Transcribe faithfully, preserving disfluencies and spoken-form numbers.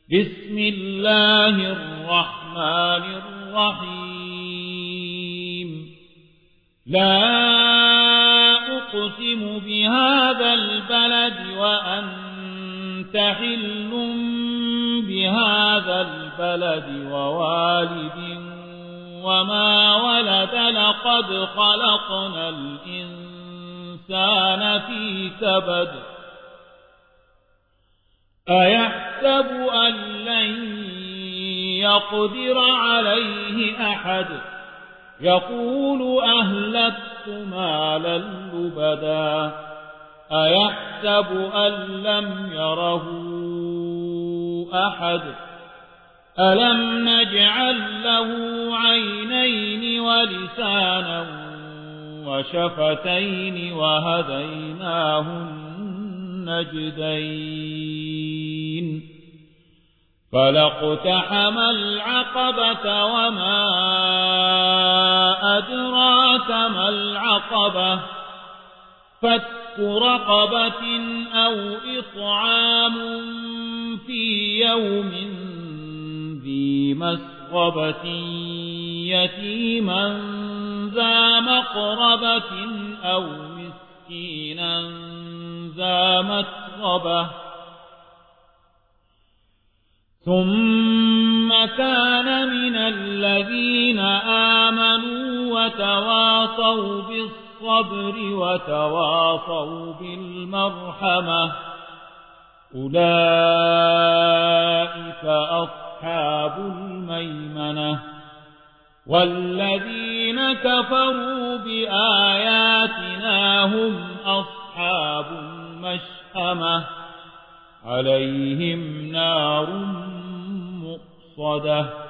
بسم الله الرحمن الرحيم لا أقسم بهذا البلد وأنت حل بهذا البلد ووالد وما ولد لقد خلقنا الإنسان في كبد أيحسب أن لن يقدر عليه أحد يقول أهلكت مالا لبدا أيحسب أن لم يره أحد ألم نجعل له عينين ولسانا وشفتين وهديناه النجدين فلاقتحم العقبة وما أدراك ما العقبة فك رقبة أو إطعام في يوم ذي مسغبة يتيما ذا مقربة أو مسكينا ذا متربة ثم كان من الذين آمنوا وتواصوا بالصبر وتواصوا بالمرحمة أولئك أصحاب الميمنة والذين كفروا بآياتنا هم أصحاب المشأمة عليهم نار مؤصدة